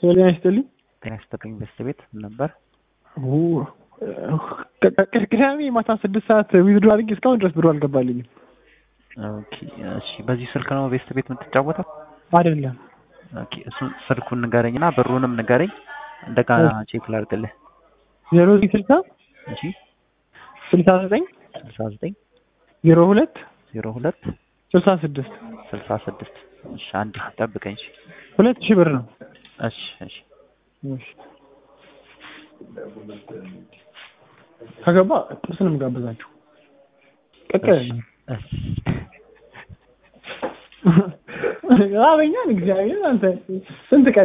ጤና ይስጥልኝ። ጤና ይስጥልኝ። ቤት ነበር። ቅዳሜ ማታ 6 ሰዓት ዊዝድሮ አድርጌ እስካሁን ድረስ ብሩ አልገባልኝም። ኦኬ እሺ። በዚህ ስልክ ነው ቤት የምትጫወተው? አይደለም። ኦኬ እሱን ስልኩን ንገረኝና ብሩንም ንገረኝ እንደገና ቼክ ላድርግልህ። 060 እሺ 69 69 02 02 66 66 እሺ አንድ ጠብቀኝ። እሺ 2000 ብር ነው። እሺ እሺ እሺ ከገባ ጥርስንም ጋብዛችሁ ቀቀለ አበኛን እግዚአብሔር አንተ ስንት ቀን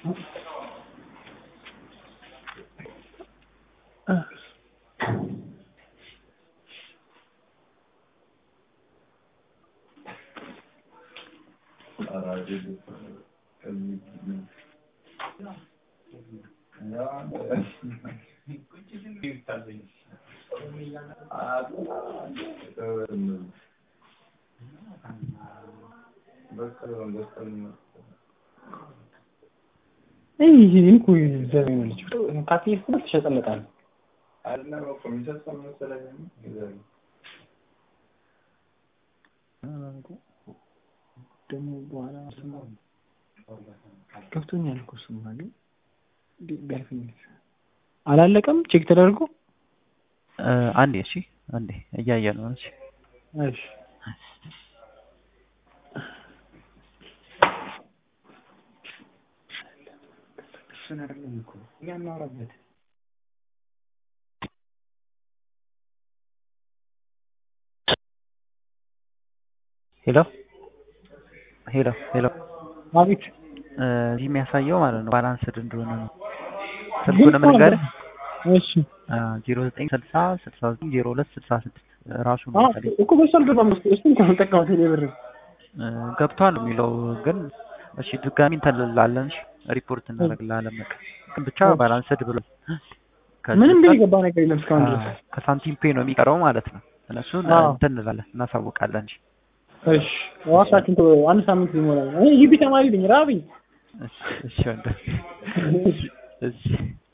ይሄን ኩይ ዘመን ልጅ ካፌስ ብቻ ተሸጠለታል አይደለም እኮ የሚሰጠው መሰለኝ ይዘው ደሞ በኋላ ሰማው ከፍቶኛል እኮ እሱማ ግን ቢያልፍኝ አላለቀም ቼክ ተደርጎ አንዴ እሺ አንዴ እያየ ነው። እሺ እሺ ሰነርልኩ ያናራበት ሄሎ ሄሎ ሄሎ አቤት እዚህ የሚያሳየው ማለት ነው ባላንስድ እንደሆነ ነው። ስልኩንም ንገረኝ። እሺ 0960 69 02 66 ራሱ ነው ማለት እኮ በሰልዶ በመስጠት እሱን ተጠቀመው ቴሌብር ገብቷል የሚለው ግን እሺ ድጋሚ እንተላለን። እሺ ሪፖርት እናደርግልሃለን። ግን ብቻ ባላንስድ ብሎ ምንም ቢገባ ነገር የለም እስካሁን ድረስ ከሳንቲም ፔ ነው የሚቀረው ማለት ነው። እነሱን እንትን እንላለን እናሳውቃለን። እሺ ዋሳችን አንድ ሳምንት ይሞላል። ይሄ ተማሪ ነኝ ራብኝ። እሺ እሺ